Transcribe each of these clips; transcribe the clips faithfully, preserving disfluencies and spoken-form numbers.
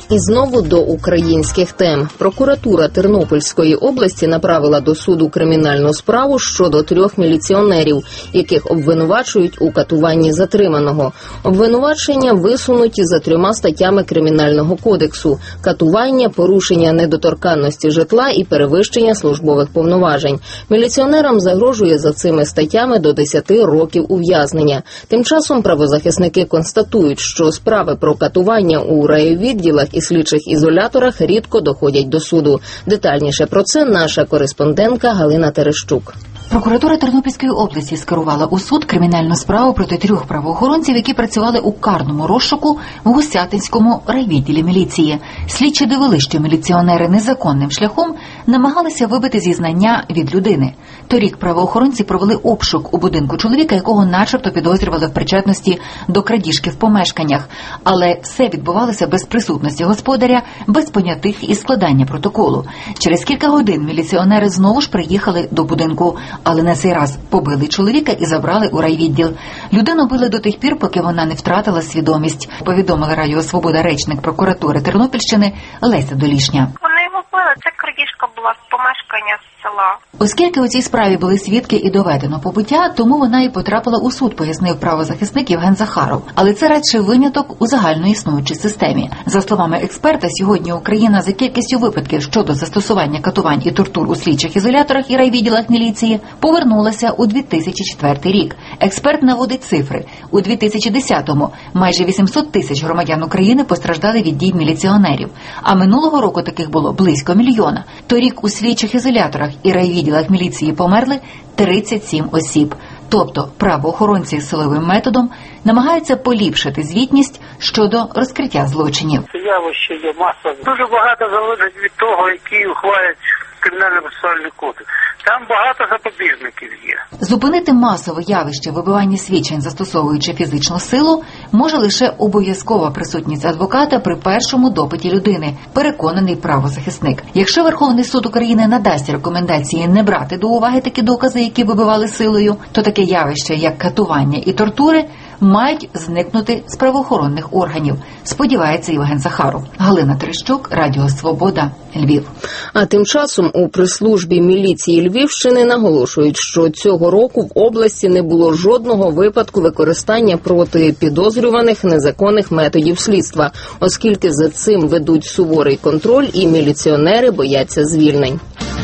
І знову до українських тем. Прокуратура Тернопільської області направила до суду кримінальну справу щодо трьох міліціонерів, яких обвинувачують у катуванні затриманого. Обвинувачення висунуті за трьома статтями Кримінального кодексу – катування, порушення недоторканності житла і перевищення службових повноважень. Міліціонерам загрожує за цими статтями до десяти років ув'язнення. Тим часом правозахисники констатують, що справи про катування у райвідділах і слідчих ізоляторах рідко доходять до суду. Детальніше про це наша кореспондентка Галина Терещук. Прокуратура Тернопільської області скерувала у суд кримінальну справу проти трьох правоохоронців, які працювали у карному розшуку в Гусятинському райвідділі міліції. Слідчі довели, що міліціонери незаконним шляхом намагалися вибити зізнання від людини. Торік правоохоронці провели обшук у будинку чоловіка, якого начебто підозрювали в причетності до крадіжки в помешканнях. Але все відбувалося без присутності господаря, без понятих і складання протоколу. Через кілька годин міліціонери знову ж приїхали до будинку, але на цей раз побили чоловіка і забрали у райвідділ. Людину били до тих пір, поки вона не втратила свідомість, повідомила Радіо Свобода речник прокуратури Тернопільщини Леся Долішня. Вони його били, це крадіжка була з помешкання з села. Оскільки у цій справі були свідки і доведено побиття, тому вона і потрапила у суд, пояснив правозахисник Євген Захаров. Але це радше виняток у загальноіснуючій системі. За словами експерта, сьогодні Україна за кількістю випадків щодо застосування катувань і тортур у слідчих ізоляторах і райвідділах міліції повернулася у дві тисячі четвертий рік. Експерт наводить цифри. У дві тисячі десятому майже вісімсот тисяч громадян України постраждали від дій міліціонерів, а минулого року таких було близько мільйона. Торік у слідчих ізоляторах і райвідділах міліції померли тридцять сім осіб. Тобто правоохоронці силовим методом намагаються поліпшити звітність щодо розкриття злочинів. Явище є маса. Дуже багато залежить від того, які ухвалять Кримінально-процесуальний кодекс. Там багато запобіжників є. Зупинити масове явище вибивання свідчень, застосовуючи фізичну силу, може лише обов'язкова присутність адвоката при першому допиті людини, переконаний правозахисник. Якщо Верховний суд України надасть рекомендації не брати до уваги такі докази, які вибивали силою, то таке явище, як катування і тортури, мають зникнути з правоохоронних органів, сподівається Євген Захаров. Галина Терещук, Радіо Свобода, Львів. А тим часом у прес-службі міліції Львівщини наголошують, що цього року в області не було жодного випадку використання проти підозрюваних незаконних методів слідства, оскільки за цим ведуть суворий контроль і міліціонери бояться звільнень.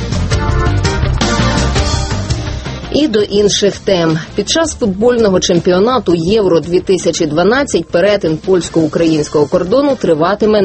І до інших тем. Під час футбольного чемпіонату Євро дві тисячі дванадцять перетин польсько-українського кордону триватиме